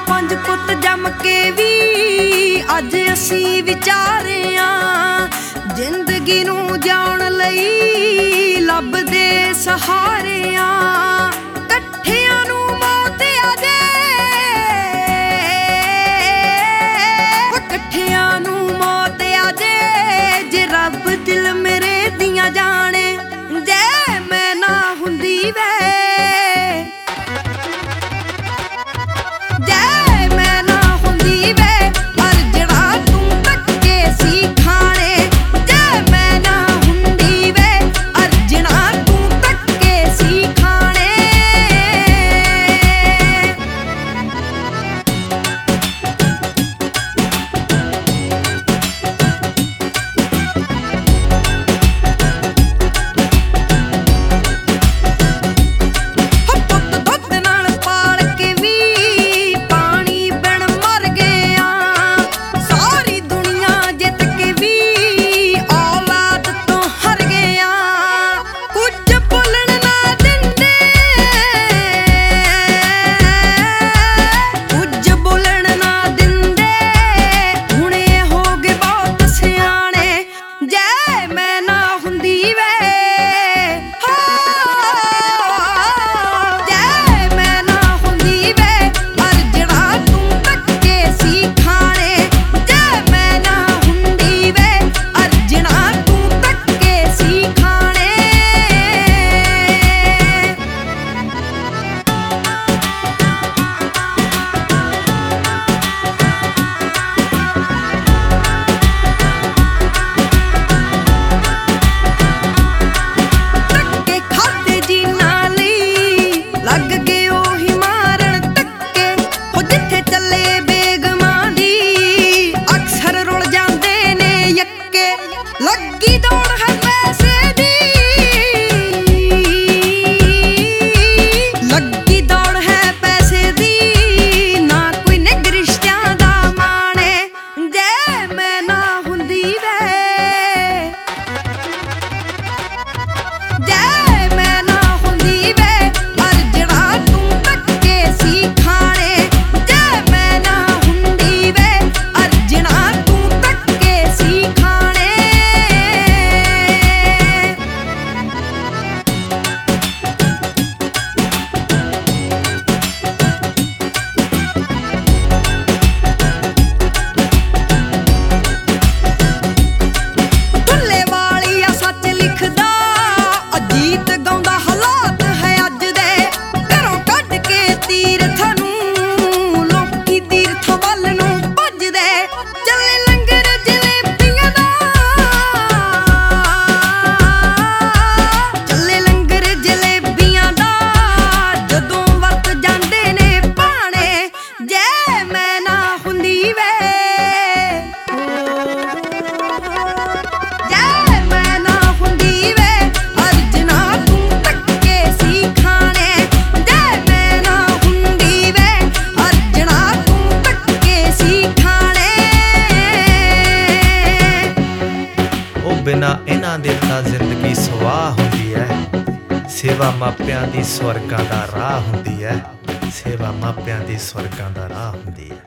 ਪੰਜ ਪੁੱਤ ਜੰਮ ਕੇ ਵੀ ਅੱਜ ਅਸੀਂ ਵਿਚਾਰਿਆਂ ਜ਼ਿੰਦਗੀ ਨੂੰ ਜਿਉਣ ਲਈ ਲੱਭਦੇ ਸਹਾਰਿਆਂ ਇਕੱਠਿਆਂ ਨੂੰ ਮੌਤ ਆ ਜੇ ਇਕੱਠਿਆਂ ਨੂੰ ਮੌਤ ਆ ਜੇ ਰੱਬ ਦਿਲ ਮੇਰੇ ਦੀਆਂ ਜਾਣੇ ਜੇ ਮੈਂ ਨਾ ਹੁੰਦੀ ਵੇ ਬਿਨਾਂ ਇਹਨਾਂ ਦੇ ਤਾਂ ਜ਼ਿੰਦਗੀ ਸਵਾਹ ਹੁੰਦੀ ਹੈ। ਸੇਵਾ ਮਾਪਿਆਂ ਦੀ ਸਵਰਗਾਂ ਦਾ ਰਾਹ ਹੁੰਦੀ ਹੈ। ਸੇਵਾ ਮਾਪਿਆਂ ਦੀ ਸਵਰਗਾਂ ਦਾ ਰਾਹ ਹੁੰਦੀ ਹੈ।